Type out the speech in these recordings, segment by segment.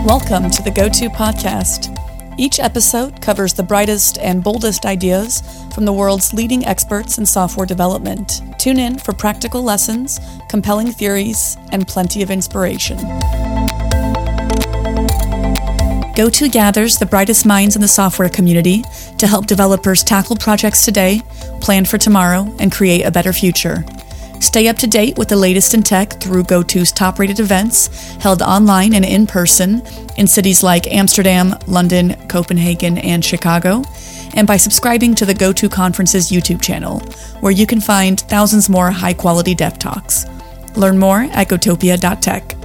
Welcome to the Go-To Podcast. Each episode covers the brightest and boldest ideas from the world's leading experts in software development. Tune in for practical lessons, compelling theories, and plenty of inspiration. Go-To gathers the brightest minds in the software community to help developers tackle projects today, plan for tomorrow, and create a better future. Stay up to date with the latest in tech through Go-To's top-rated events held online and in person in cities like Amsterdam, London, Copenhagen, and Chicago, and by subscribing to the Go-To Conference's YouTube channel, where you can find thousands more high-quality dev talks. Learn more at gotopia.tech.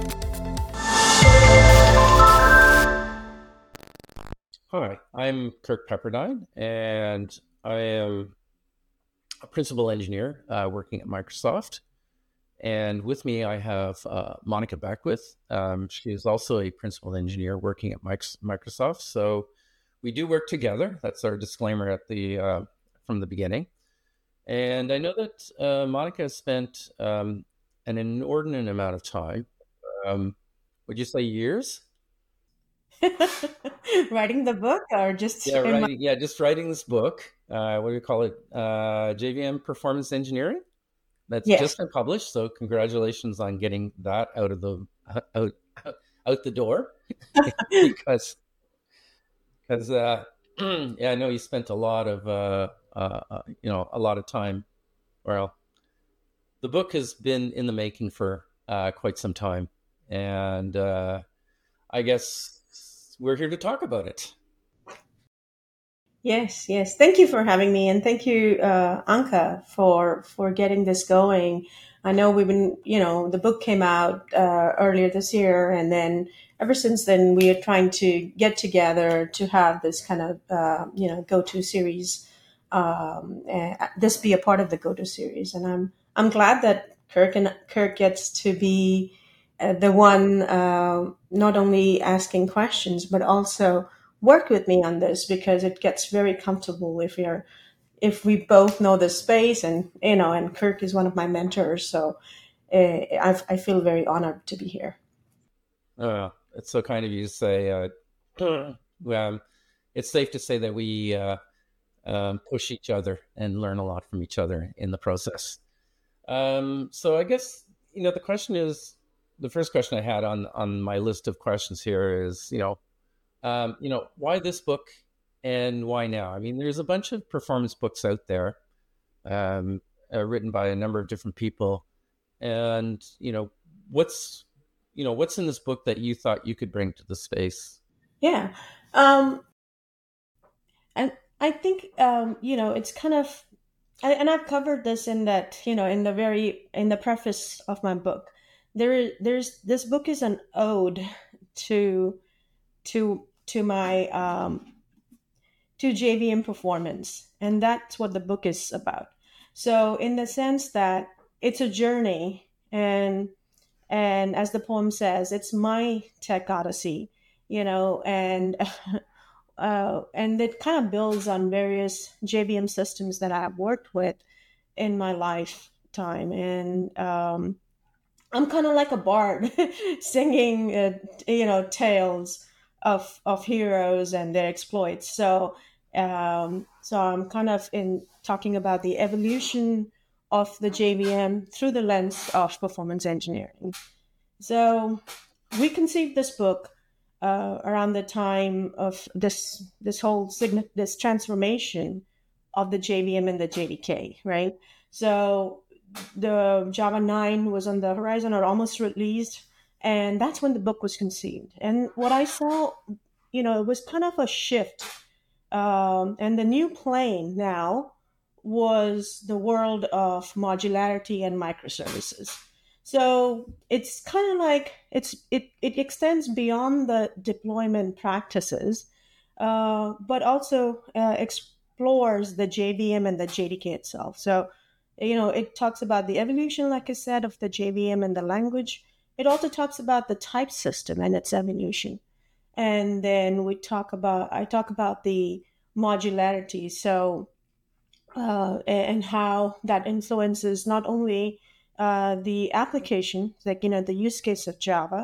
Hi, I'm Kirk Pepperdine, and I am a principal engineer working at Microsoft. And with me, I have Monica Beckwith. She is also a principal engineer working at Microsoft. So we do work together. That's our disclaimer at the from the beginning. And I know that Monica has spent an inordinate amount of time. Would you say years? Writing the book or just just writing this book. What do you call it? JVM Performance Engineering. That's just been published. So congratulations on getting that out of the out the door. because I know you spent a lot of a lot of time. Well, the book has been in the making for quite some time, and I guess we're here to talk about it. Yes. Thank you for having me, and thank you, Anka, for getting this going. I know we've been, the book came out earlier this year, and then ever since then we are trying to get together to have this kind of Go-To series. This be a part of the Go-To series, and I'm glad that Kirk gets to be the one not only asking questions but also work with me on this, because it gets very comfortable if we both know the space, and and Kirk is one of my mentors, so I feel very honored to be here. It's so kind of you to say. Well, it's safe to say that we push each other and learn a lot from each other in the process. So I guess the question is. The first question I had on my list of questions here is, why this book and why now? I mean, there's a bunch of performance books out there, written by a number of different people, and what's in this book that you thought you could bring to the space? Yeah, and I think it's kind of, and I've covered this in that in the preface of my book. There's this book is an ode to my to JVM performance, and that's what the book is about. So in the sense that it's a journey, and as the poem says, it's my tech odyssey, and and it kind of builds on various JVM systems that I've worked with in my lifetime, and I'm kind of like a bard singing, tales of heroes and their exploits. So I'm kind of in talking about the evolution of the JVM through the lens of performance engineering. So we conceived this book around the time of this transformation of the JVM and the JDK, right? So the Java 9 was on the horizon or almost released, and that's when the book was conceived. And what I saw, it was kind of a shift. And the new plane now was the world of modularity and microservices. So it's kind of like it extends beyond the deployment practices, but also explores the JVM and the JDK itself. So it talks about the evolution, like I said, of the JVM and the language. It also talks about the type system and its evolution. And then I talk about the modularity. So, and how that influences not only the application, like, the use case of Java,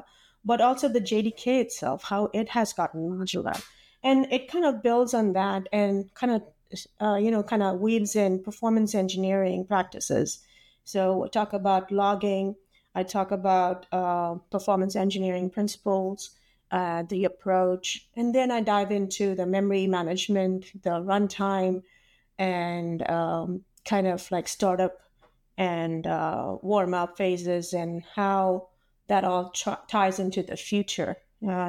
but also the JDK itself, how it has gotten modular. And it kind of builds on that and kind of, kind of weaves in performance engineering practices. So we talk about logging, I talk about performance engineering principles, the approach, and then I dive into the memory management, the runtime, and kind of like startup and warm up phases, and how that all ties into the future.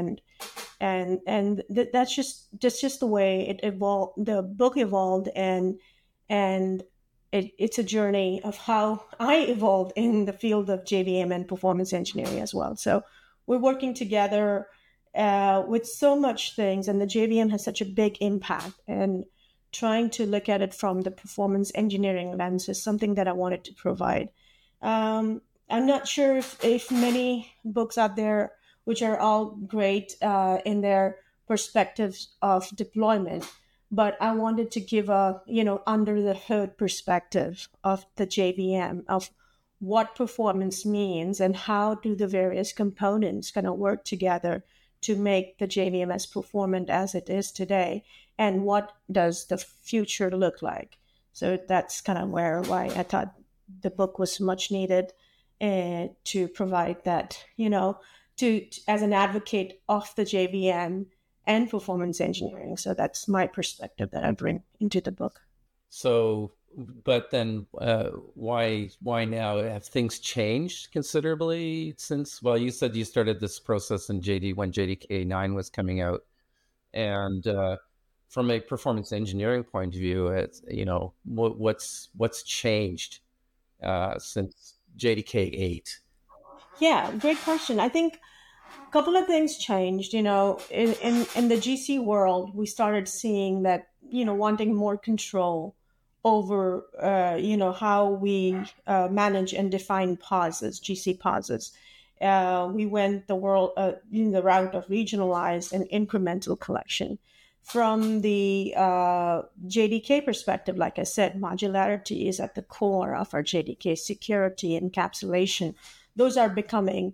That's just the way it evolved. The book evolved, and it's a journey of how I evolved in the field of JVM and performance engineering as well. So we're working together with so much things, and the JVM has such a big impact. And trying to look at it from the performance engineering lens is something that I wanted to provide. I'm not sure if many books out there, which are all great in their perspectives of deployment, but I wanted to give a, under the hood perspective of the JVM, of what performance means and how do the various components kind of work together to make the JVM as performant as it is today, and what does the future look like. So that's kind of why I thought the book was much needed, to provide that, to as an advocate of the JVM and performance engineering. So that's my perspective that I bring into the book. So, but then why now? Have things changed considerably since? Well, you said you started this process in when JDK 9 was coming out, and from a performance engineering point of view, it's, what's changed since JDK 8? Yeah, great question. I think a couple of things changed. In the GC world, we started seeing that, wanting more control over, how we manage and define pauses, GC pauses. We went the route of regionalized and incremental collection. From the JDK perspective, like I said, modularity is at the core of our JDK. Security, encapsulation, those are becoming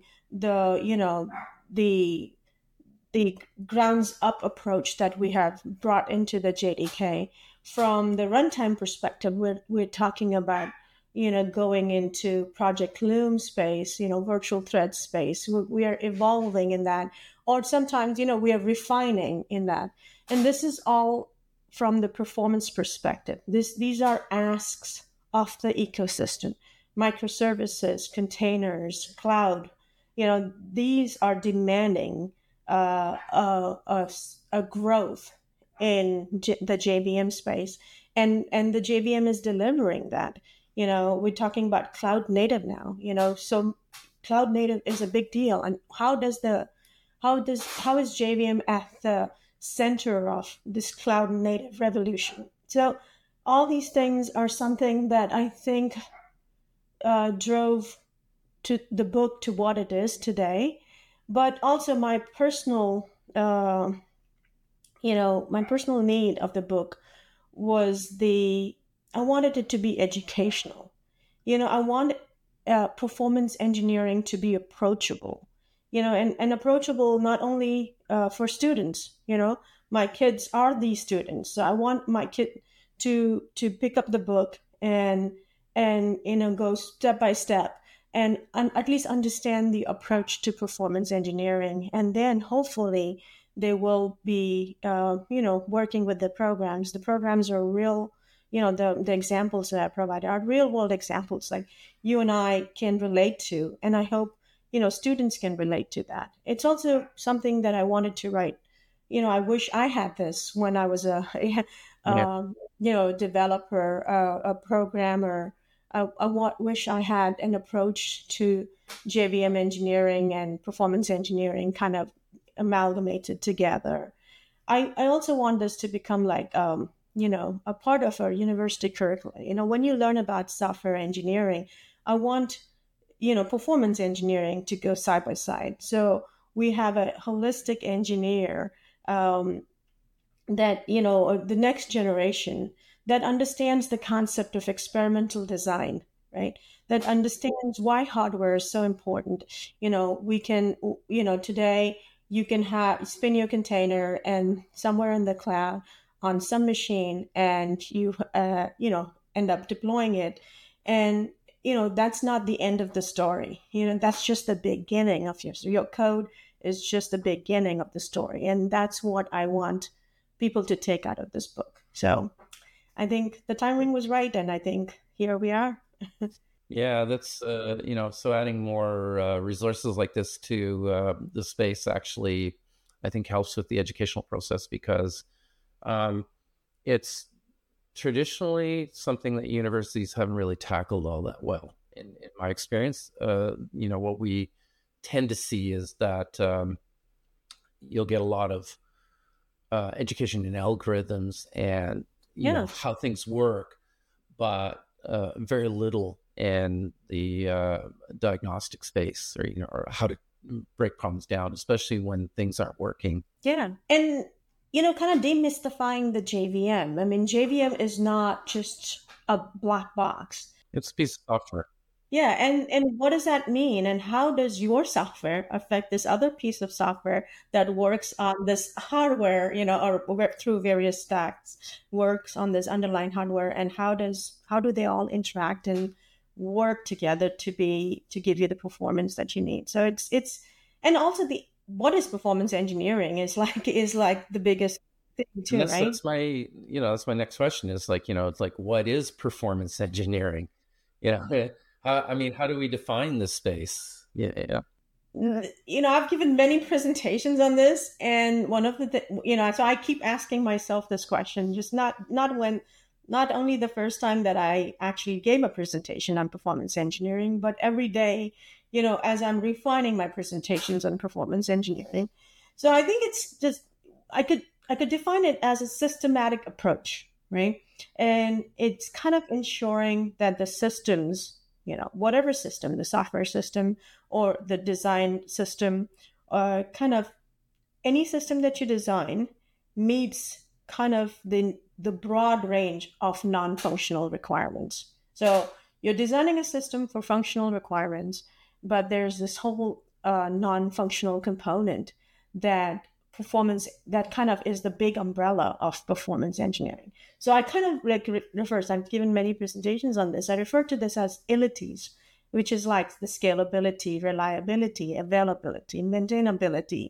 the grounds up approach that we have brought into the JDK. From the runtime perspective, we're talking about, going into Project Loom space, virtual thread space. We are evolving in that, or sometimes, we are refining in that. And this is all from the performance perspective. These are asks of the ecosystem, microservices, containers, cloud. These are demanding a growth in the JVM space, and the JVM is delivering that. We're talking about cloud native now. So cloud native is a big deal, and how is JVM at the center of this cloud native revolution? So all these things are something that I think drove to the book to what it is today. But also my personal my personal need of the book was I wanted it to be educational. I want performance engineering to be approachable, and approachable not only for students. My kids are these students, so I want my kid to pick up the book and go step by step and at least understand the approach to performance engineering, and then hopefully they will be working with the programs. The programs are real. The examples that I provide are real world examples like you and I can relate to, and I hope students can relate to that. It's also something that I wanted to write. I wish I had this when I was a developer, a programmer. I wish I had an approach to JVM engineering and performance engineering kind of amalgamated together. I also want this to become like a part of our university curricula. When you learn about software engineering, I want performance engineering to go side by side. So we have a holistic engineer that the next generation that understands the concept of experimental design, right? that understands why hardware is so important. We can, today you can spin your container and somewhere in the cloud on some machine, and you, end up deploying it. And, that's not the end of the story. That's just the beginning of your code is just the beginning of the story. And that's what I want people to take out of this book. So I think the timing was right, and I think here we are. Yeah, that's so adding more resources like this to the space actually, I think, helps with the educational process, because it's traditionally something that universities haven't really tackled all that well. In my experience, what we tend to see is that you'll get a lot of education in algorithms and how things work, but very little in the diagnostic space, or how to break problems down, especially when things aren't working. Yeah. And, kind of demystifying the JVM. I mean, JVM is not just a black box. It's a piece of software. Yeah. And what does that mean? And how does your software affect this other piece of software that works on this hardware, or through various stacks, works on this underlying hardware? And how do they all interact and work together to give you the performance that you need? So it's and also what is performance engineering is like the biggest thing too, right? That's my next question is it's like, what is performance engineering? How do we define this space? Yeah. I've given many presentations on this, and one of so I keep asking myself this question, just not only the first time that I actually gave a presentation on performance engineering, but every day, as I'm refining my presentations on performance engineering. So I think it's just, I could define it as a systematic approach, right? And it's kind of ensuring that the systems, whatever system, the software system or the design system, kind of any system that you design meets kind of the broad range of non-functional requirements. So you're designing a system for functional requirements, but there's this whole non-functional component that kind of is the big umbrella of performance engineering. So I kind of I've given many presentations on this. I refer to this as ILITEs, which is like the scalability, reliability, availability, maintainability,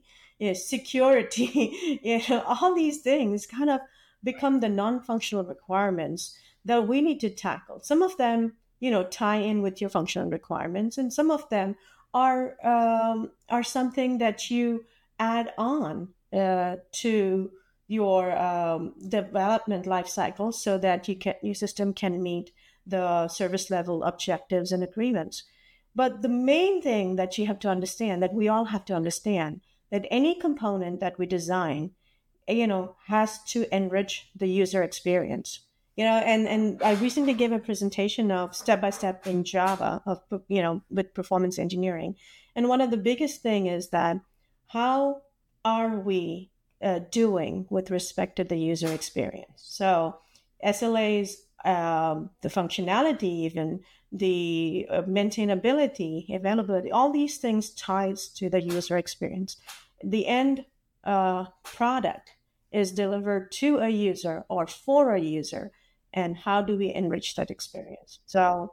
security, all these things kind of become the non-functional requirements that we need to tackle. Some of them, tie in with your functional requirements, and some of them are something that you add on to your development life cycle, so that your system can meet the service level objectives and agreements. But the main thing that you have to understand, that we all have to understand, that any component that we design, has to enrich the user experience. And I recently gave a presentation of step-by-step in Java with performance engineering. And one of the biggest thing is that how are we doing with respect to the user experience? So SLAs, the functionality, even the maintainability, availability, all these things ties to the user experience. The end product is delivered to a user or for a user, and how do we enrich that experience? So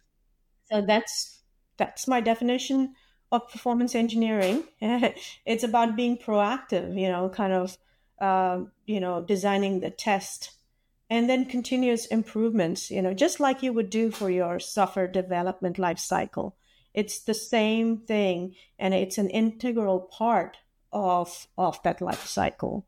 that's my definition of performance engineering. It's about being proactive, kind of, designing the test, and then continuous improvements, just like you would do for your software development life cycle. It's the same thing, and it's an integral part of that life cycle.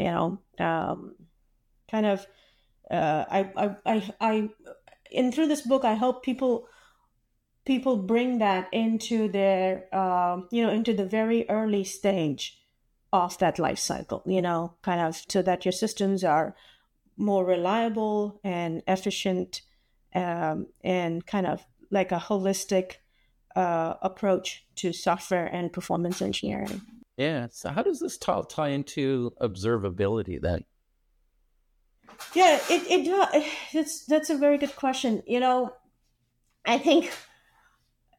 And through this book, I hope people bring that into their, into the very early stage of that life cycle, kind of, so that your systems are more reliable and efficient, and kind of like a holistic approach to software and performance engineering. Yeah. So how does this tie into observability then? Yeah, that's a very good question. I think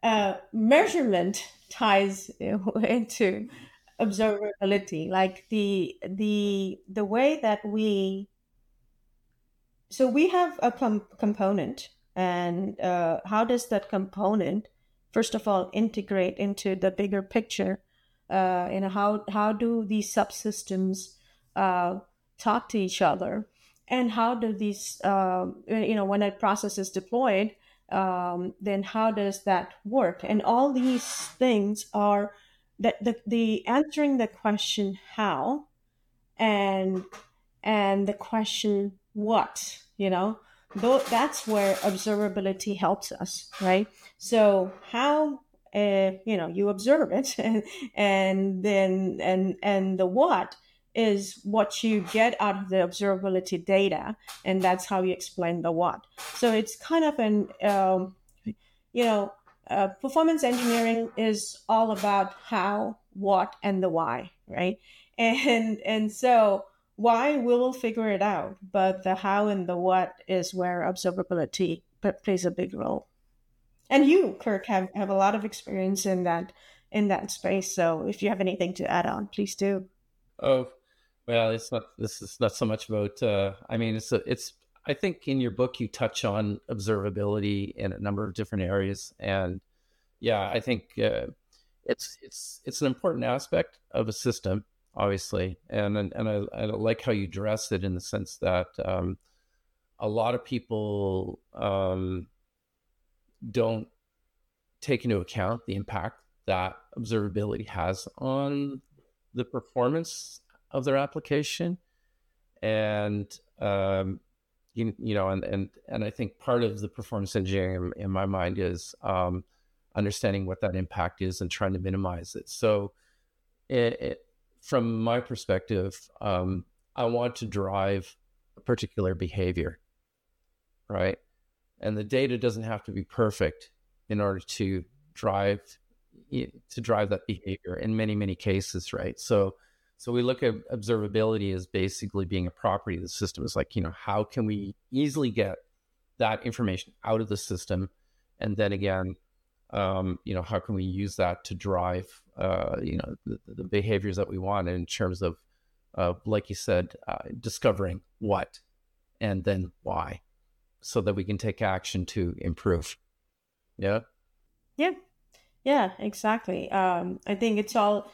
measurement ties into observability, like the way that we have a component, and how does that component, first of all, integrate into the bigger picture? How do these subsystems talk to each other, and how do these when a process is deployed, then how does that work? And all these things are that the answering the question how, and the question what, though that's where observability helps us, right? So how you observe it, and then and the what is what you get out of the observability data, and that's how you explain the what. So it's kind of an performance engineering is all about how, what, and the why, right? And so why, we'll figure it out, but the how and the what is where observability plays a big role. And you, Kirk, have a lot of experience in that space. So if you have anything to add on, please do. Oh, well, this is not so much about, I mean, it's, I think in your book, you touch on observability in a number of different areas. And yeah, I think it's an important aspect of a system, obviously. And I like how you address it in the sense that a lot of people don't take into account the impact that observability has on the performance of their application. And and I think part of the performance engineering in my mind is understanding what that impact is and trying to minimize it. So from my perspective, I want to drive a particular behavior, right? And the data doesn't have to be perfect in order to drive that behavior in many, many cases, right? So we look at observability as basically being a property of the system. It's like, how can we easily get that information out of the system? And then again, how can we use that to drive, the behaviors that we want in terms of, like you said, discovering what and then why, so that we can take action to improve. Yeah. Yeah, exactly. I think it's all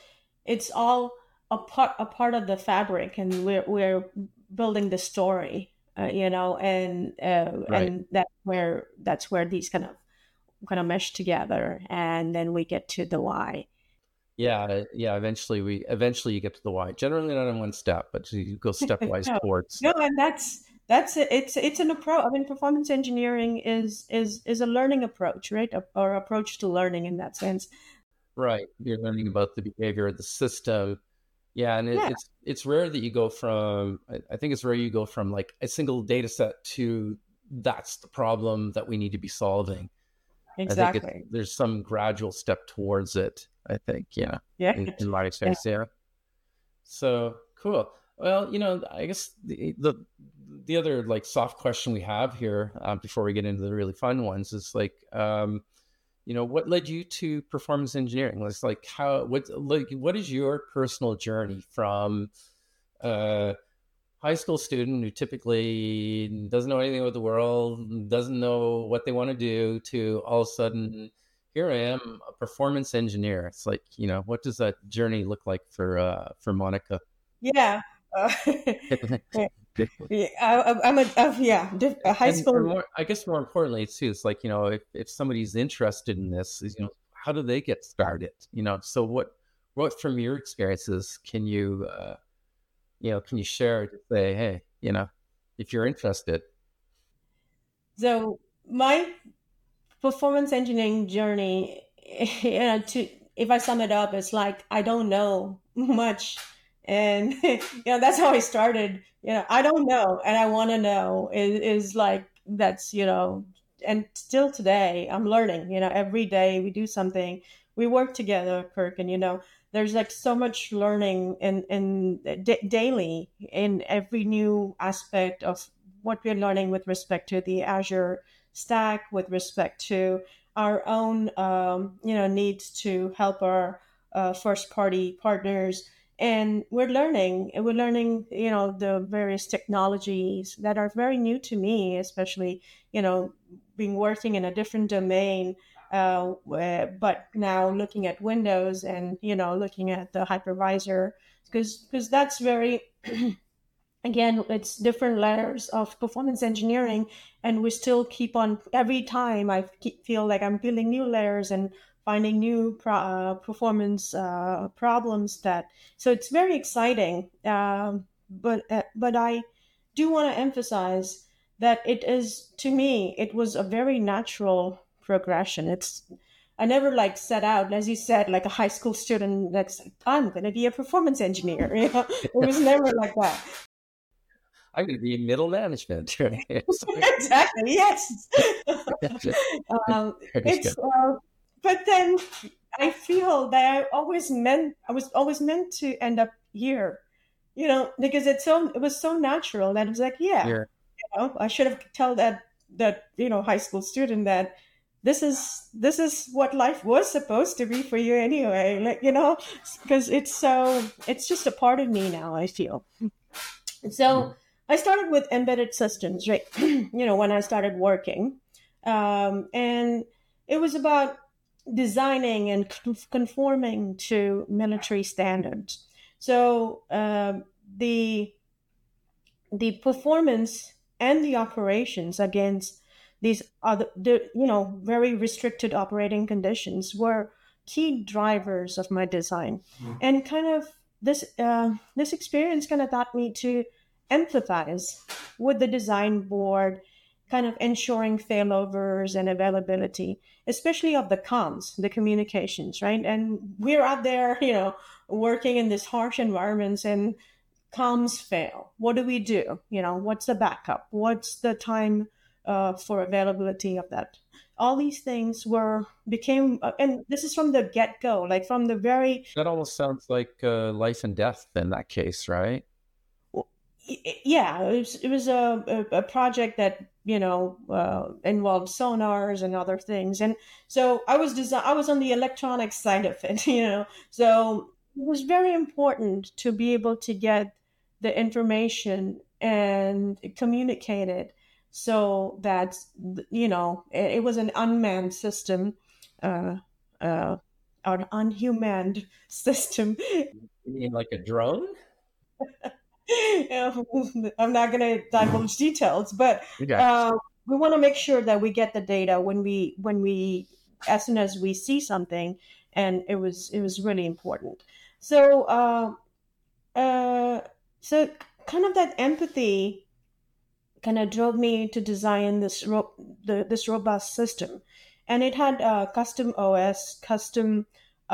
a part of the fabric, and we're building the story, and Right. and that's where these kind of mesh together, and then we get to the why. Yeah. Eventually you get to the why. Generally not in one step, but you go stepwise No, towards. no, and that's it. It's an approach. I mean, performance engineering is a learning approach, right? Or approach to learning in that sense. Right. You're learning about the behavior of the system. Yeah, and Yeah, it's rare that you go from. I think it's rare you go from like a single data set to that's the problem that we need to be solving. I think exactly. there's some gradual step towards it. I think, yeah, Yeah, in my yeah. experience, yeah. So cool. Well, I guess the other like soft question we have here before we get into the really fun ones is like, what led you to performance engineering? It's like what is your personal journey from a high school student who typically doesn't know anything about the world, doesn't know what they want to do, to all of a sudden, here I am, a performance engineer. It's like, what does that journey look like for Monica? Yeah. Yeah, a high And school. more, I guess more importantly too, it's like, if somebody's interested in this, is, how do they get started? So what from your experiences can you share to say, hey, if you're interested. So my performance engineering journey, to if I sum it up, it's like I don't know much, and that's how I started. I don't know, and I want to know. Is like that's and still today I'm learning. Every day we do something, we work together, Kirk, and there's like so much learning daily in every new aspect of what we're learning with respect to the Azure stack, with respect to our own needs to help our first party partners. And we're learning the various technologies that are very new to me, especially being working in a different domain, but now looking at Windows and looking at the hypervisor, because that's very again, it's different layers of performance engineering, and we still keep on. Every time feel like I'm building new layers and finding new performance problems. That so it's very exciting. But I do want to emphasize that it is, to me, it was a very natural progression. I never like set out, as you said, like a high school student that's like, I'm going to be a performance engineer. It was never like that. I'm going to be middle management. Exactly. Yes. It's but then I feel that I was always meant to end up here, because it was so natural that it was like, yeah, I should have told that high school student that this is what life was supposed to be for you anyway, like, because it's just a part of me now, I feel. So I started with embedded systems, right? When I started working, and it was about designing and conforming to military standards. So the performance and the operations against these very restricted operating conditions were key drivers of my design. And kind of this experience kind of taught me to empathize with the design board, kind of ensuring failovers and availability, especially of the comms, the communications, right? And we're out there, working in these harsh environments, and comms fail. What do we do? What's the backup? What's the time for availability of that? All these things and this is from the get-go, like from the very. That almost sounds like life and death in that case, right? Yeah, it was a project that involved sonars and other things, and so I was on the electronic side of it, so it was very important to be able to get the information and communicate it, so that it was an unmanned system, or unhuman system. You mean like a drone? I'm not going to divulge details, but we want to make sure that we get the data when we as soon as we see something, and it was really important. So so kind of that empathy kind of drove me to design this robust system, and it had custom OS, custom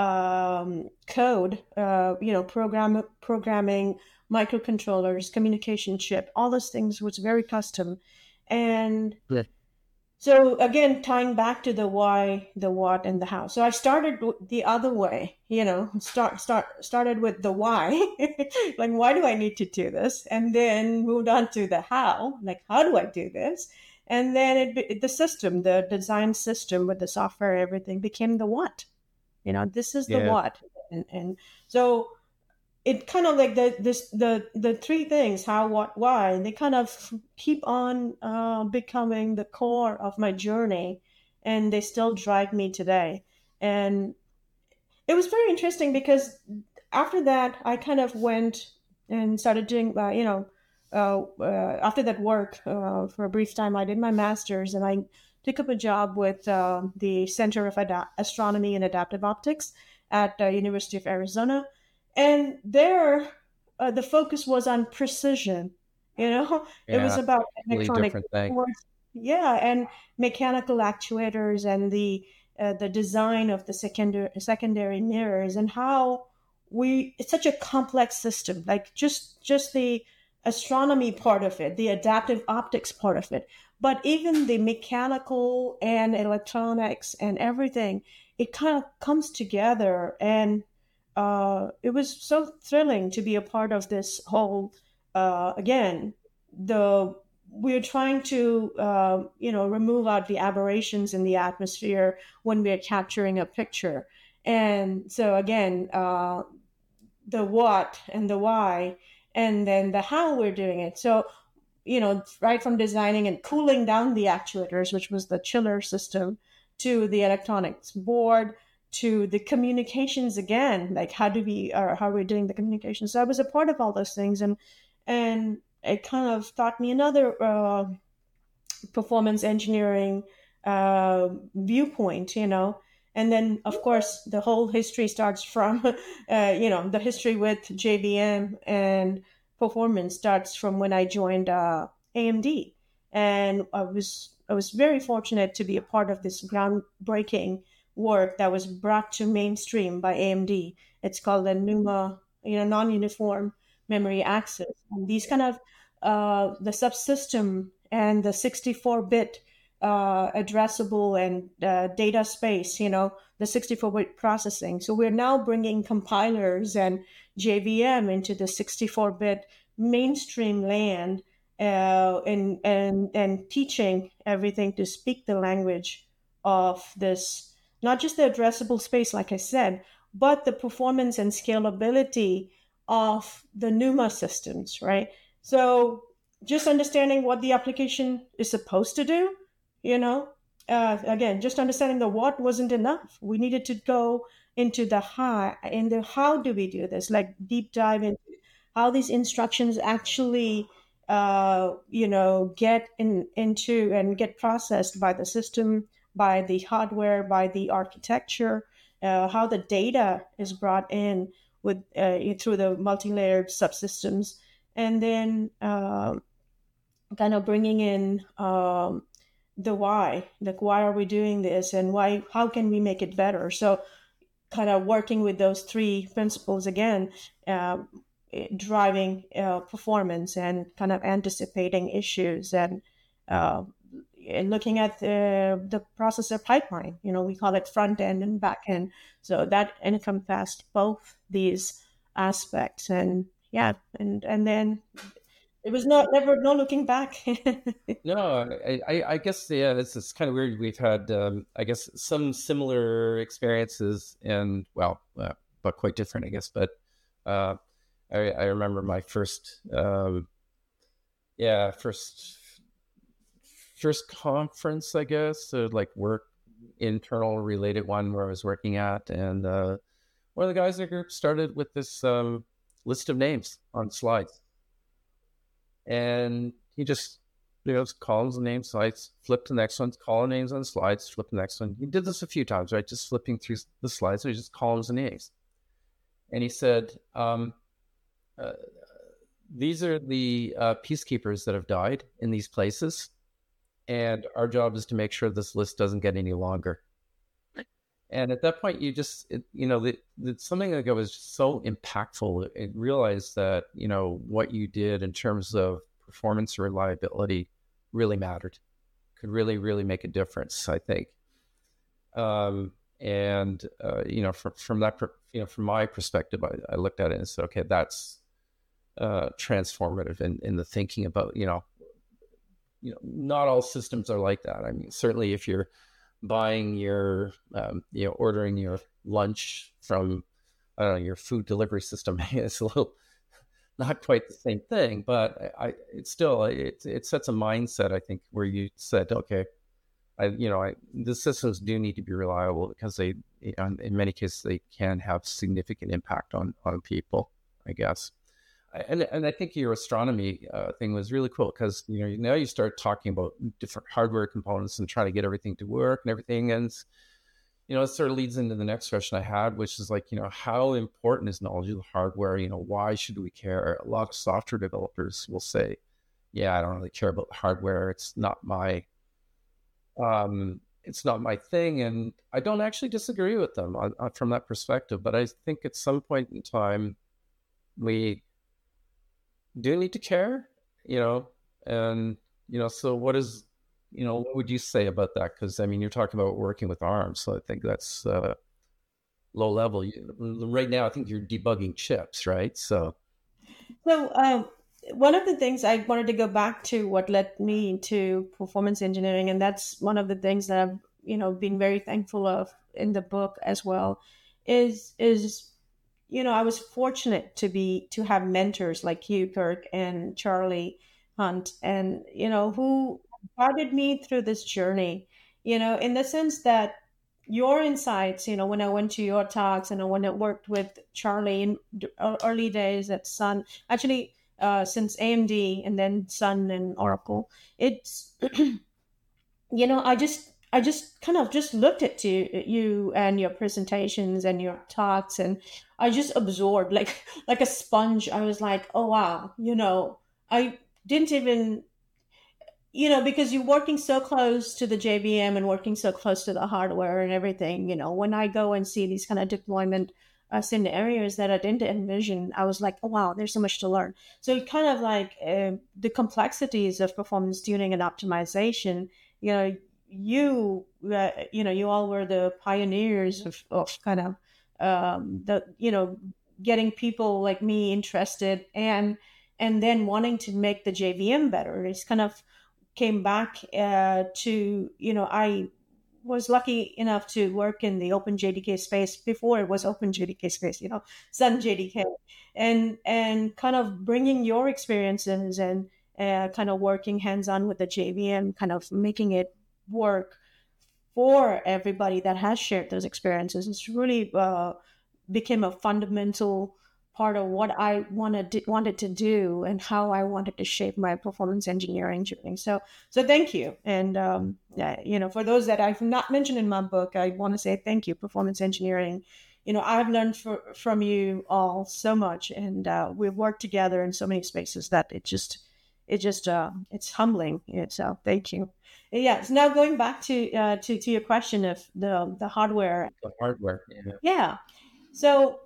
code, programming, microcontrollers, communication chip, all those things was very custom. And so again, tying back to the why, the what, and the how. So I started the other way, started with the why, like, why do I need to do this? And then moved on to the how, like, how do I do this? And then the system, the design system with the software, everything became the what. This is the what. And so it kind of like the three things, how, what, why, they kind of keep on becoming the core of my journey, and they still drive me today. And it was very interesting because after that, I kind of went and started doing, after that work, for a brief time, I did my master's, and I took up a job with the Center of Astronomy and Adaptive Optics at University of Arizona. And there, the focus was on precision. It was about electronic boards, and mechanical actuators, and the design of the secondary mirrors, and how it's such a complex system. Like just the astronomy part of it, the adaptive optics part of it, but even the mechanical and electronics and everything, it kind of comes together. And it was so thrilling to be a part of this whole, again, the we're trying to, remove out the aberrations in the atmosphere when we're capturing a picture. And so again, the what and the why, and then the how we're doing it. So, right from designing and cooling down the actuators, which was the chiller system, to the electronics board, to the communications again, like how we're doing the communications. So I was a part of all those things, and it kind of taught me another performance engineering viewpoint, And then, of course, the whole history starts from, the history with JVM and performance starts from when I joined AMD, and I was very fortunate to be a part of this groundbreaking work that was brought to mainstream by AMD. It's called the NUMA, non-uniform memory access. And these kind of the subsystem and the 64-bit addressable and data space, the 64-bit processing. So we're now bringing compilers and JVM into the 64-bit mainstream land, and teaching everything to speak the language of this, not just the addressable space, like I said, but the performance and scalability of the NUMA systems, right? So just understanding what the application is supposed to do, again, just understanding the what wasn't enough. We needed to go into the how do we do this, like deep dive into how these instructions actually get into and get processed by the system, by the hardware, by the architecture, how the data is brought in with through the multi-layered subsystems, and then kind of bringing in the why, like why are we doing this, and how can we make it better? So kind of working with those three principles again, driving performance and kind of anticipating issues, and looking at the processor pipeline. We call it front end and back end. So that encompassed both these aspects, and yeah, and then it was no looking back. No, I guess, yeah, it's kind of weird. We've had, I guess, some similar experiences, and well, but quite different, I guess. But I remember my first conference, I guess, so like work internal related one where I was working at, and one of the guys in the group started with this list of names on slides. And he just, columns and names, slides, flip to the next one, column names on slides, flip the next one. He did this a few times, right? Just flipping through the slides, so just columns and names. And he said, these are the peacekeepers that have died in these places, and our job is to make sure this list doesn't get any longer. And at that point, you just, something that was so impactful. It realized that, what you did in terms of performance or reliability really mattered, could really, really make a difference, I think. From that, from my perspective, I looked at it and said, okay, that's transformative in the thinking about, not all systems are like that. I mean, certainly if you're buying your, ordering your lunch from, your food delivery system, it's a little, not quite the same thing, but it's still, it sets a mindset, I think, where you said, okay, the systems do need to be reliable, because they, in many cases, they can have significant impact on people, I guess. And I think your astronomy thing was really cool, because now you start talking about different hardware components and trying to get everything to work and everything, and it sort of leads into the next question I had, which is like, how important is knowledge of the hardware? Why should we care? A lot of software developers will say, yeah, I don't really care about the hardware. It's not my thing, and I don't actually disagree with them from that perspective. But I think at some point in time, we do need to care, and, so what would you say about that? Because, I mean, you're talking about working with ARM, so I think that's low level. Right now, I think you're debugging chips, right? So one of the things I wanted to go back to what led me to performance engineering, and that's one of the things that I've, been very thankful of in the book as well, is I was fortunate to have mentors like you, Kirk, and Charlie Hunt, and who guided me through this journey. In the sense that your insights, when I went to your talks and when I worked with Charlie in early days at Sun, actually since AMD and then Sun and Oracle, it's I just kind of just looked at you and your presentations and your talks, and I just absorbed like a sponge. I was like, oh wow, I didn't even, because you're working so close to the JVM and working so close to the hardware and everything, when I go and see these kind of deployment scenarios that I didn't envision, I was like, oh wow, there's so much to learn. So it kind of like the complexities of performance tuning and optimization, you all were the pioneers of kind of getting people like me interested and then wanting to make the JVM better. It's kind of came back to, I was lucky enough to work in the OpenJDK space before it was OpenJDK space, Sun JDK, and kind of bringing your experiences and kind of working hands-on with the JVM, kind of making it work for everybody that has shared those experiences. It's really became a fundamental part of what I wanted to do and how I wanted to shape my performance engineering journey. So thank you. And for those that I've not mentioned in my book, I want to say thank you, performance engineering. I've learned from you all so much, and we've worked together in so many spaces that it's humbling. So thank you. Yeah. So now going back to your question of the hardware. The hardware. Yeah. Yeah. So,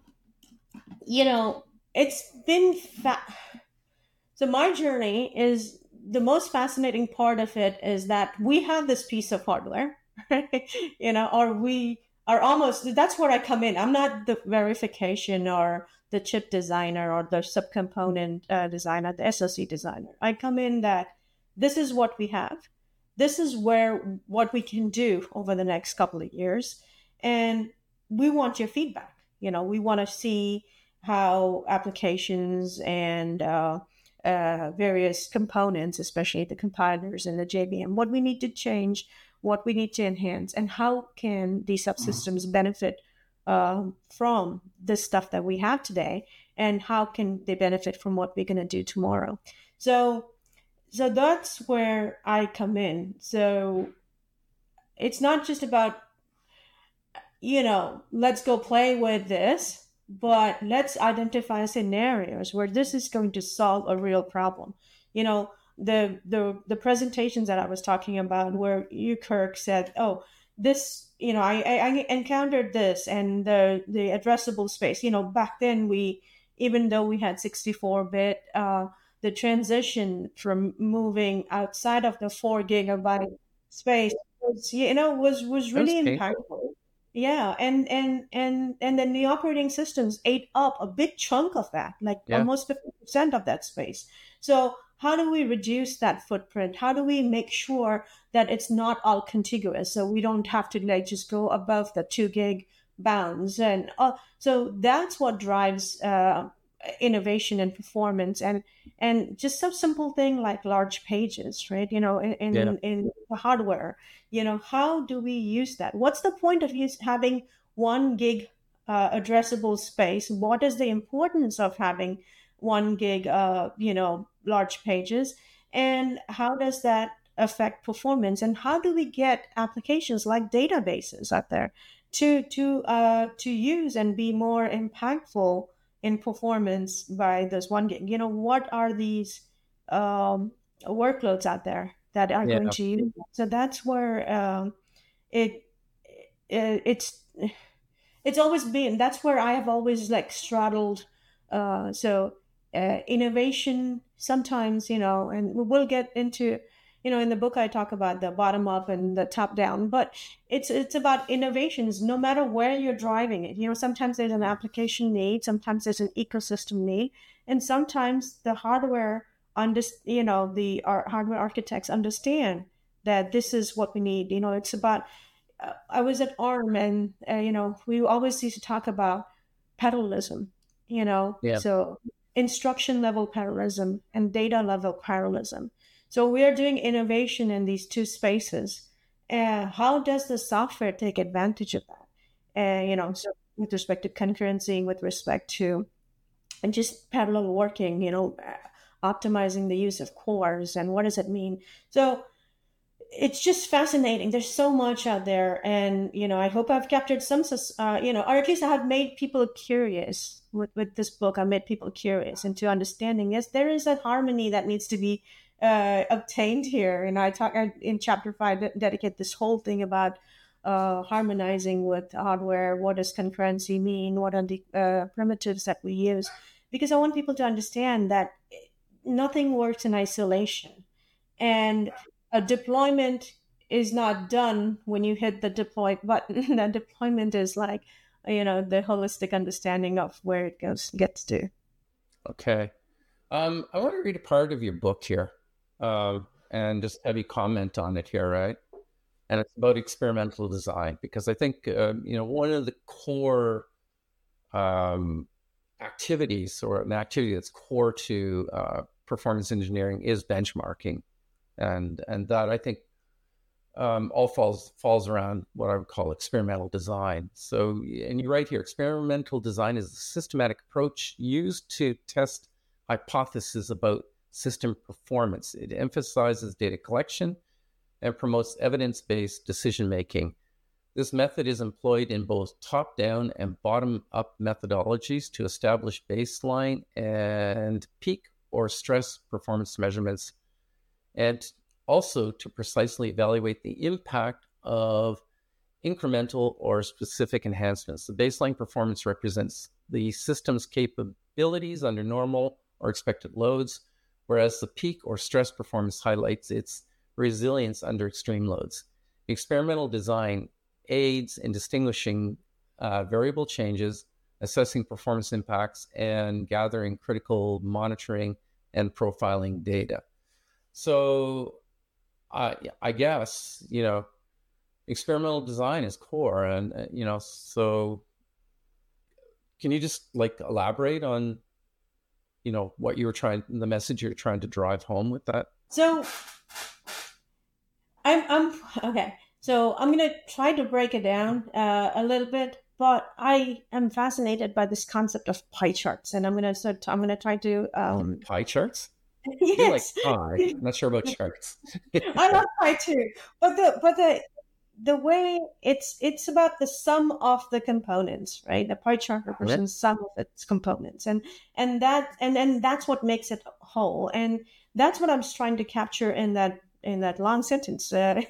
it's been so my journey is the most fascinating part of it is that we have this piece of hardware, or we are almost, that's where I come in. I'm not the verification or the chip designer or the subcomponent designer, the SoC designer. I come in that this is what we have. This is what we can do over the next couple of years. And we want your feedback. We want to see how applications and various components, especially the compilers and the JVM, what we need to change, what we need to enhance, and how can these subsystems benefit from the stuff that we have today, and how can they benefit from what we're going to do tomorrow. So that's where I come in. So it's not just about, let's go play with this, but let's identify scenarios where this is going to solve a real problem. The presentations that I was talking about where you, Kirk, said, oh, this, I encountered this and the addressable space, back then even though we had 64-bit, the transition from moving outside of the 4 gigabyte space was really impactful. Yeah, and then the operating systems ate up a big chunk of that, almost 50% of that space. So how do we reduce that footprint? How do we make sure that it's not all contiguous, so we don't have to just go above the 2 gig bounds? And so that's what drives innovation and performance, and just some simple thing like large pages, right? In the hardware, how do we use that? What's the point of having 1 gig addressable space? What is the importance of having 1 gig, large pages, and how does that affect performance? And how do we get applications like databases out there to use and be more impactful in performance by this 1 gig? What are these workloads out there that are going to use? So that's where it's always been. That's where I have always straddled. Innovation sometimes, and we'll get into, in the book I talk about the bottom up and the top down, but it's about innovations no matter where you're driving it. Sometimes there's an application need, sometimes there's an ecosystem need, and sometimes the hardware our hardware architects understand that this is what we need. It's about, I was at ARM, and we always used to talk about parallelism, Yeah. so instruction level parallelism and data level parallelism. So we are doing innovation in these two spaces. How does the software take advantage of that? So with respect to concurrency, with respect to and just parallel working, optimizing the use of cores, and what does it mean? So it's just fascinating. There's so much out there, and I hope I've captured some, or at least I have made people curious with this book. I made people curious into understanding. Yes, there is a harmony that needs to be obtained here, and I talk in chapter 5, dedicate this whole thing about harmonizing with hardware. What does concurrency mean? What are the primitives that we use? Because I want people to understand that nothing works in isolation, and a deployment is not done when you hit the deploy button. The deployment is like, the holistic understanding of where it gets to. Okay. I want to read a part of your book here, and just have you comment on it here, right? And it's about experimental design, because I think, one of the core activities, or an activity that's core to performance engineering, is benchmarking. And that, I think, all falls around what I would call experimental design. So, and you write here, experimental design is a systematic approach used to test hypotheses about system performance. It emphasizes data collection and promotes evidence-based decision-making. This method is employed in both top-down and bottom-up methodologies to establish baseline and peak or stress performance measurements, and also to precisely evaluate the impact of incremental or specific enhancements. The baseline performance represents the system's capabilities under normal or expected loads, whereas the peak or stress performance highlights its resilience under extreme loads. Experimental design aids in distinguishing variable changes, assessing performance impacts, and gathering critical monitoring and profiling data. So I guess, experimental design is core. And, so can you just elaborate on, what you were the message you're trying to drive home with that? So I'm okay. So I'm going to try to break it down a little bit, but I am fascinated by this concept of pie charts, and I'm going to try to pie charts. Yes. You like pie? I'm not sure about charts. I love pie too, but the way it's about the sum of the components, right? The pie chart represents sum of its components, and that's what makes it whole, and that's what I'm trying to capture in that long sentence. But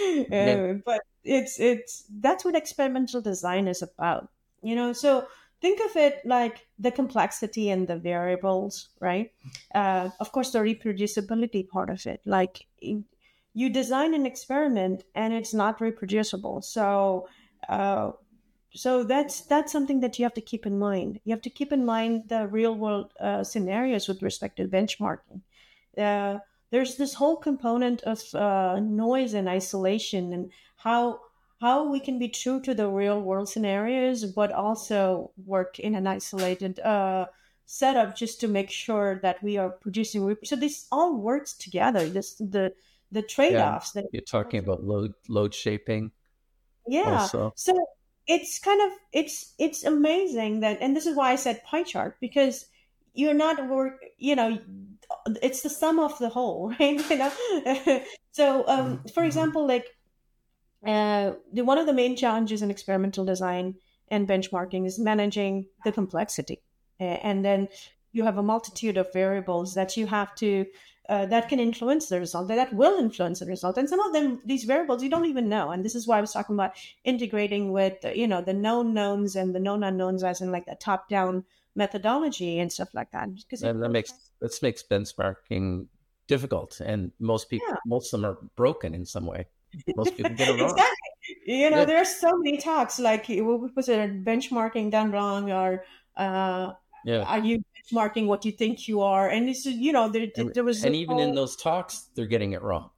that's what experimental design is about, So think of it like the complexity and the variables, right? Of course, the reproducibility part of it. Like you design an experiment and it's not reproducible. So that's something that you have to keep in mind. You have to keep in mind the real world scenarios with respect to benchmarking. There's this whole component of noise and isolation, and how we can be true to the real world scenarios, but also work in an isolated setup just to make sure that we are producing. So this all works together. The trade-offs that you're talking about load shaping. Yeah. Also. So it's kind of it's amazing that, and this is why I said pie chart, because you're not it's the sum of the whole, right? So for example, one of the main challenges in experimental design and benchmarking is managing the complexity, and then you have a multitude of variables that you have to that can influence the result, that will influence the result, and some of them, these variables, you don't even know. And this is why I was talking about integrating with the known knowns and the known unknowns, as in like the top down methodology and stuff like that. Because that makes benchmarking difficult, and most of them are broken in some way. Most people get it wrong. Exactly. There's so many talks like, was it benchmarking done wrong, or Yeah. are you benchmarking what you think you are? And this is, you know, there was And this even in whole... those talks, they're getting it wrong.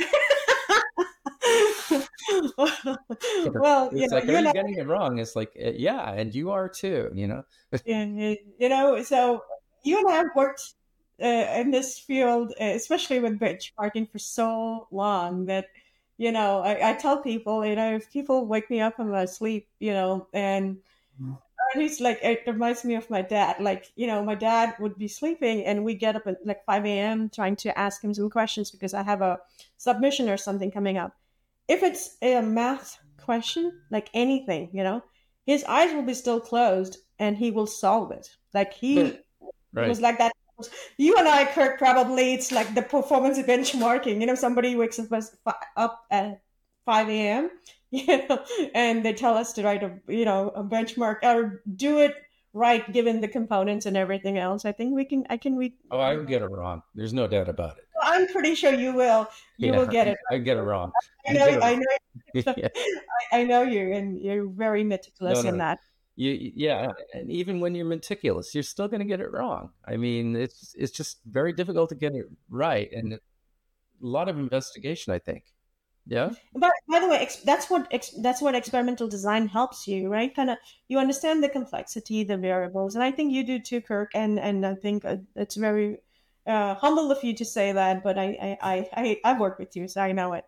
Well, you It's know, like, you are and you I, getting it wrong? It's like, yeah, and you are too, you know? you know, so you and I have worked in this field, especially with benchmarking, for so long that, you know, I tell people, you know, if people wake me up in my sleep, you know, and at least like it reminds me of my dad. Like, you know, my dad would be sleeping and we get up at like 5 a.m. trying to ask him some questions because I have a submission or something coming up. If it's a math question, like anything, you know, his eyes will be still closed and he will solve it. Like he Right. was like that. You and I, Kirk, probably it's like the performance benchmarking. You know, somebody wakes up at 5 a.m. You know, and they tell us to write a benchmark or do it right given the components and everything else. I think we can. I can. We. Oh, I would get it wrong. There's no doubt about it. I'm pretty sure you will. You will Yeah, get it. I get it wrong. I I know. get it I wrong. know. Yeah. I know you, and you're very No, meticulous in no. that. Yeah, and even when you're meticulous, you're still going to get it wrong. I mean, it's just very difficult to get it right, and a lot of investigation, I think. Yeah. But by the way, that's what experimental design helps you, right? Kind of you understand the complexity, the variables, and I think you do too, Kirk. And I think it's very humble of you to say that, but I've worked with you, so I know it.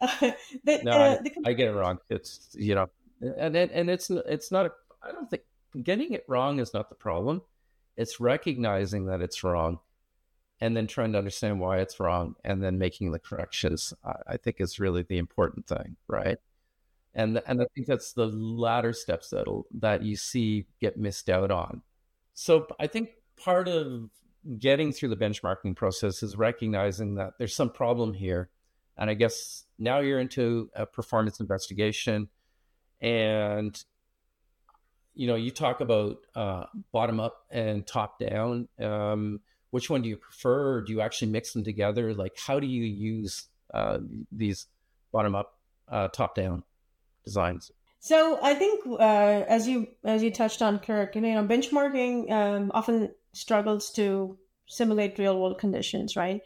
No, I get it wrong. It's, you know, and it's not a, I don't think getting it wrong is not the problem. It's recognizing that it's wrong and then trying to understand why it's wrong and then making the corrections. I think is really the important thing, right? And I think that's the latter steps that you see get missed out on. So I think part of getting through the benchmarking process is recognizing that there's some problem here. And I guess now you're into a performance investigation, and you know, you talk about bottom up and top down. Which one do you prefer? Or do you actually mix them together? Like, how do you use these bottom up, top down designs? So I think as you touched on, Kirk, you know, benchmarking often struggles to simulate real world conditions, right?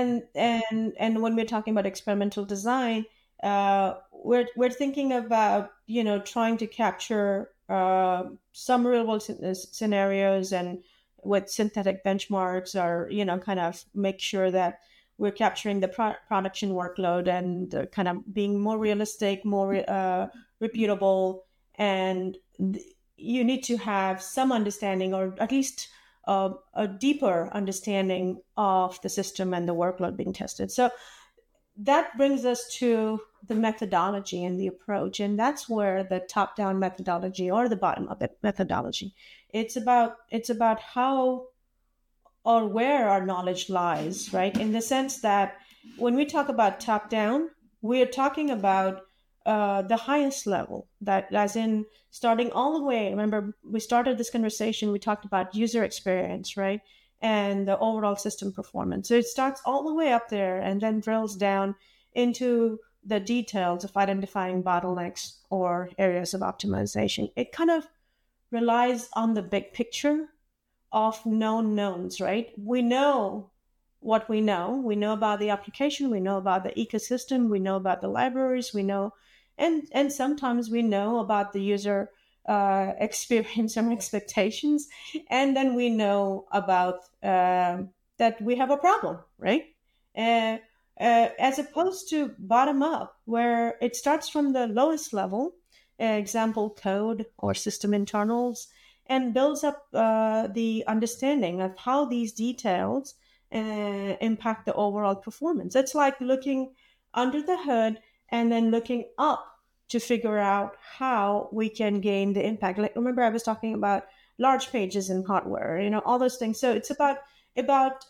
And when we're talking about experimental design, we're thinking about, you know, trying to capture some real world scenarios and with synthetic benchmarks, or, you know, kind of make sure that we're capturing the production workload and kind of being more realistic, more reputable, and you need to have some understanding, or at least a deeper understanding of the system and the workload being tested. So that brings us to the methodology and the approach, and that's where the top-down methodology or the bottom-up methodology. It's about how or where our knowledge lies, right? In the sense that when we talk about top-down, we're talking about the highest level, that as in starting all the way. Remember, we started this conversation, we talked about user experience, right? And the overall system performance. So it starts all the way up there and then drills down into the details of identifying bottlenecks or areas of optimization. It kind of relies on the big picture of known knowns, right? We know what we know. We know about the application, we know about the ecosystem, we know about the libraries, we know, and sometimes we know about the user experience and expectations, and then we know about that we have a problem, right? Uh, as opposed to bottom up, where it starts from the lowest level, example code or system internals, and builds up the understanding of how these details impact the overall performance. It's like looking under the hood and then looking up to figure out how we can gain the impact. Like, remember, I was talking about large pages in hardware, you know, all those things. So it's about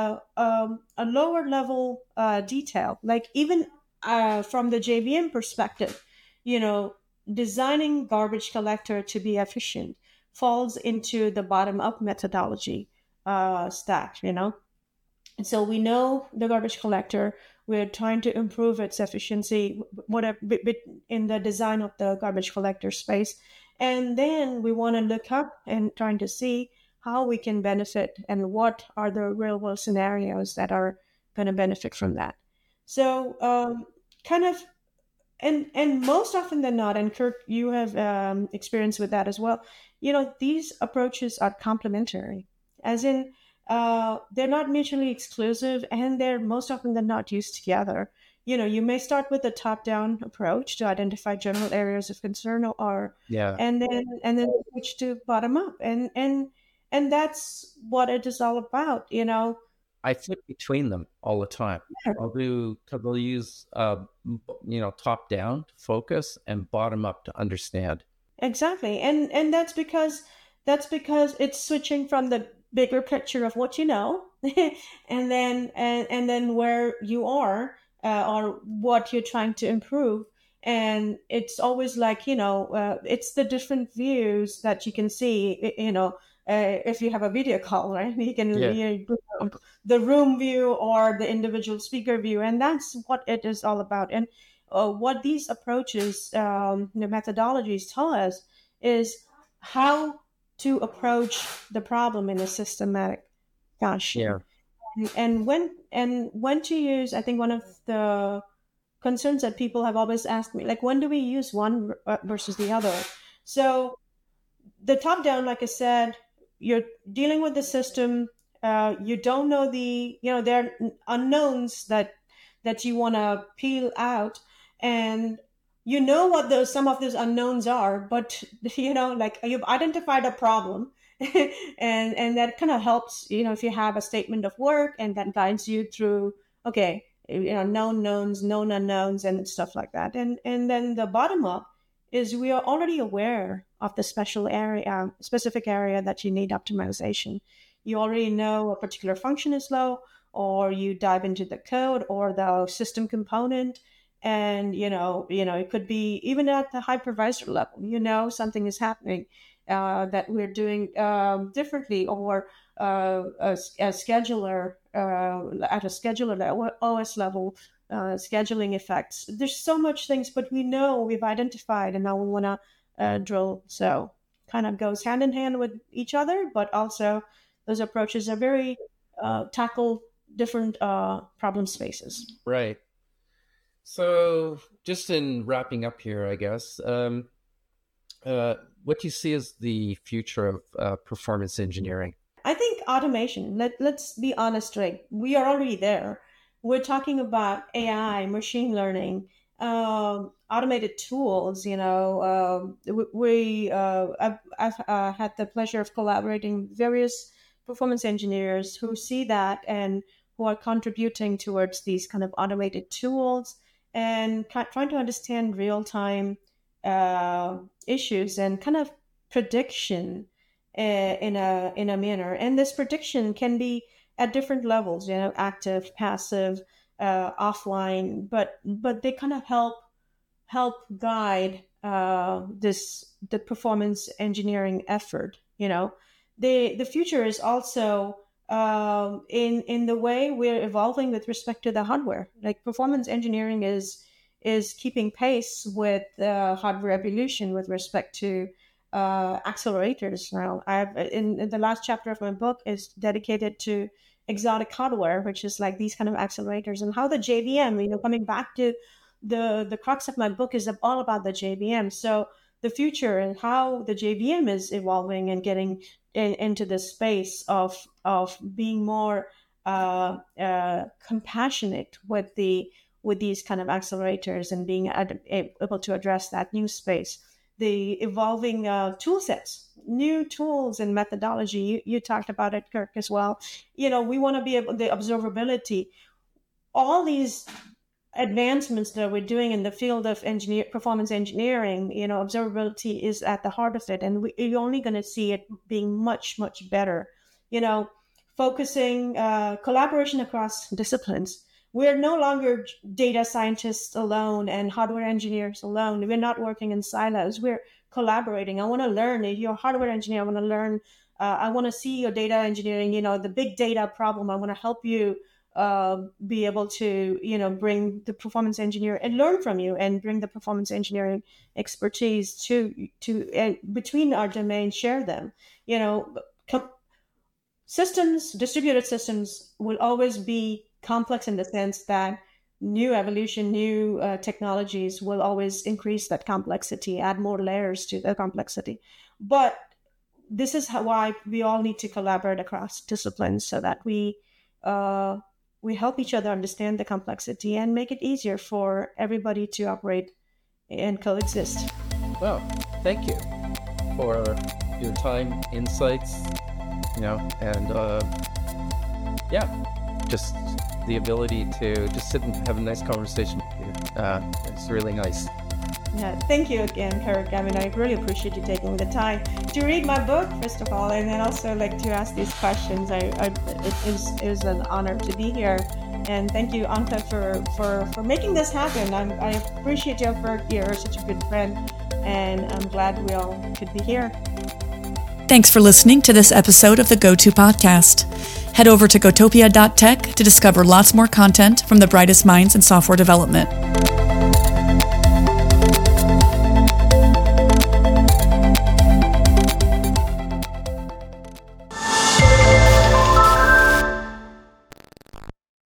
a lower level detail, like even from the JVM perspective, you know, designing garbage collector to be efficient falls into the bottom up methodology stack, you know. And so we know the garbage collector, we're trying to improve its efficiency, whatever, in the design of the garbage collector space. And then we want to look up and trying to see how we can benefit and what are the real world scenarios that are going to benefit from that. So kind of, and most often than not, and Kirk, you have experience with that as well. These approaches are complementary, as in they're not mutually exclusive, and they're most often than not used together. You may start with a top-down approach to identify general areas of concern, or Yeah. and then switch to bottom up, and that's what it is all about. I flip between them all the time. I'll use top down to focus and bottom up to understand. Exactly, and that's because it's switching from the bigger picture of what you know, and then where you are, or what you're trying to improve. And it's always like, it's the different views that you can see. If you have a video call, right, you can the room view or the individual speaker view, and that's what it is all about. And what these approaches, the methodologies tell us is how to approach the problem in a systematic fashion. Yeah. And when to use. I think one of the concerns that people have always asked me, like, when do we use one versus the other? So the top down, like I said, you're dealing with the system. You don't know there are unknowns that you want to peel out, and what some of those unknowns are, but like, you've identified a problem, and that kind of helps, if you have a statement of work, and that guides you through, okay, known knowns, known unknowns, and stuff like that. And then the bottom up is, we are already aware of the specific area that you need optimization. You already know a particular function is low, or you dive into the code or the system component, and it could be even at the hypervisor level. Something is happening that we're doing differently, or a scheduler at a scheduler level, OS level, scheduling effects. There's so much things, but we've identified, and now we want to drill. So kind of goes hand in hand with each other, but also those approaches are very tackle different problem spaces. Right. So just in wrapping up here, I guess, what do you see as the future of performance engineering? I think automation. Let's be honest, right? We are already there. We're talking about AI, machine learning, automated tools. I've had the pleasure of collaborating with various performance engineers who see that and who are contributing towards these kind of automated tools, and trying to understand real-time issues and kind of prediction in a manner. And this prediction can be at different levels, active, passive, offline, but they kind of help guide the performance engineering effort. The future is also in the way we're evolving with respect to the hardware. Like, performance engineering is keeping pace with the hardware evolution with respect to accelerators. Now, in the last chapter of my book is dedicated to exotic hardware, which is like these kind of accelerators, and how the JVM, coming back to the crux of my book, is all about the JVM. So the future and how the JVM is evolving and getting into the space of being more compassionate with these kind of accelerators, and being able to address that new space. The evolving tool sets, new tools and methodology. You talked about it, Kirk, as well. We want to be able, the observability, all these advancements that we're doing in the field of performance engineering, observability is at the heart of it. And you're only going to see it being much, much better. Focusing collaboration across disciplines. We're no longer data scientists alone and hardware engineers alone. We're not working in silos. We're collaborating. I want to learn. If you're a hardware engineer, I want to learn. I want to see your data engineering, the big data problem. I want to help you be able to, bring the performance engineer and learn from you, and bring the performance engineering expertise to between our domains, share them. systems, distributed systems, will always be complex in the sense that new evolution, new technologies will always increase that complexity, add more layers to the complexity. But this is why we all need to collaborate across disciplines so that we help each other understand the complexity and make it easier for everybody to operate and coexist. Well, thank you for your time, insights, and just the ability to just sit and have a nice conversation with you. It's really nice. Yeah, thank you again, Kirk. I mean, I really appreciate you taking the time to read my book, first of all, and then also like to ask these questions. It was an honor to be here, and thank you, Anta, for making this happen. I appreciate your work. You're such a good friend, and I'm glad we all could be here. Thanks for listening to this episode of the GoTo Podcast. Head over to gotopia.tech to discover lots more content from the brightest minds in software development.